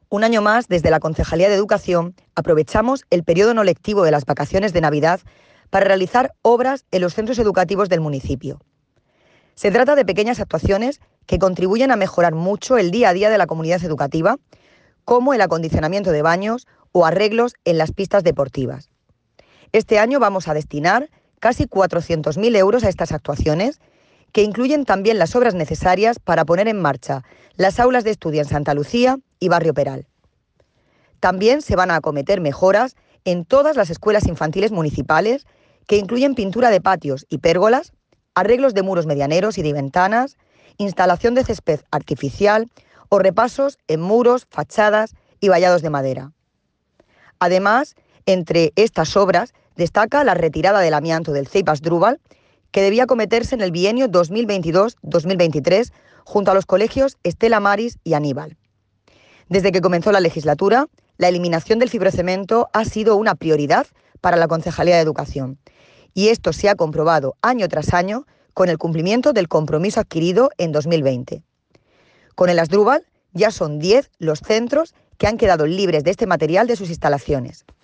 Un año más, desde la Concejalía de Educación, aprovechamos el periodo no lectivo de las vacaciones de Navidad para realizar obras en los centros educativos del municipio. Se trata de pequeñas actuaciones que contribuyen a mejorar mucho el día a día de la comunidad educativa, como el acondicionamiento de baños o arreglos en las pistas deportivas. Este año vamos a destinar casi 400.000 euros a estas actuaciones, que incluyen también las obras necesarias para poner en marcha las aulas de estudio en Santa Lucía y Barrio Peral. También se van a acometer mejoras en todas las escuelas infantiles municipales, que incluyen pintura de patios y pérgolas, arreglos de muros medianeros y de ventanas, instalación de césped artificial o repasos en muros, fachadas y vallados de madera. Además, entre estas obras destaca la retirada del amianto del CEIP Asdrúbal, que debía acometerse en el bienio 2022-2023 junto a los colegios Estela Maris y Aníbal. Desde que comenzó la legislatura, la eliminación del fibrocemento ha sido una prioridad para la Concejalía de Educación, y esto se ha comprobado año tras año con el cumplimiento del compromiso adquirido en 2020. Con el Asdrúbal ya son 10 los centros que han quedado libres de este material de sus instalaciones.